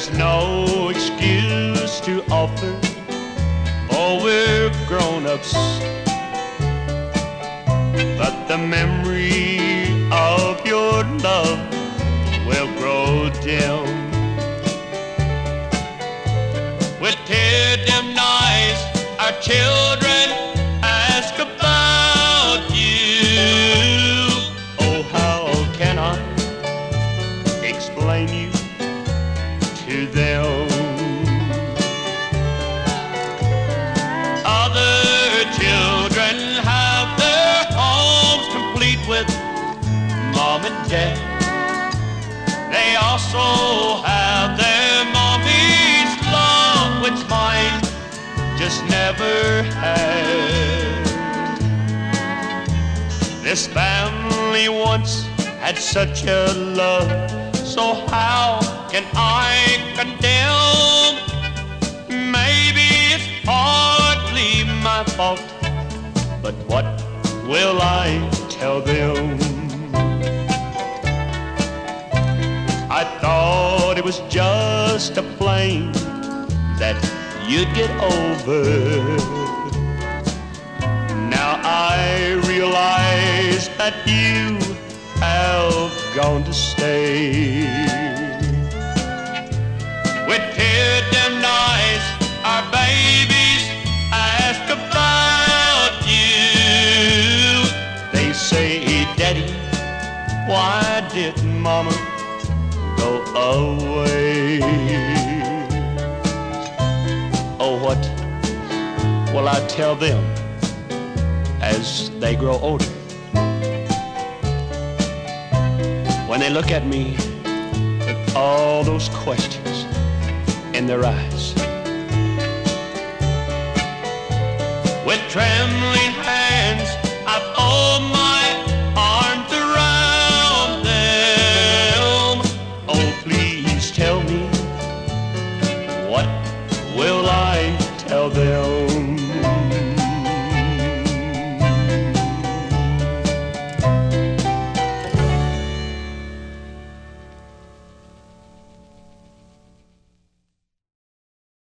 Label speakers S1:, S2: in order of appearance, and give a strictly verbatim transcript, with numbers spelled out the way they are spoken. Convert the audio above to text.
S1: There's no excuse to offer, for we're grown-ups. But the memory of your love will grow dim. With tear-dimmed eyes, our children ask about you. Oh, how can I explain you to them? Other children have their homes complete with mom and dad. They also have their mommy's love, which mine just never had. This family once had such a love, so how can I condemn? Maybe it's partly my fault, but what will I tell them? I thought it was just a flame that you'd get over. Now I realize that you have gone to stay. With tear-dimmed eyes, our babies ask about you. They say, Daddy, why did Mama go away? Oh, what will I tell them as they grow older? When they look at me with all those questions in their eyes. With trembling hands, I fold my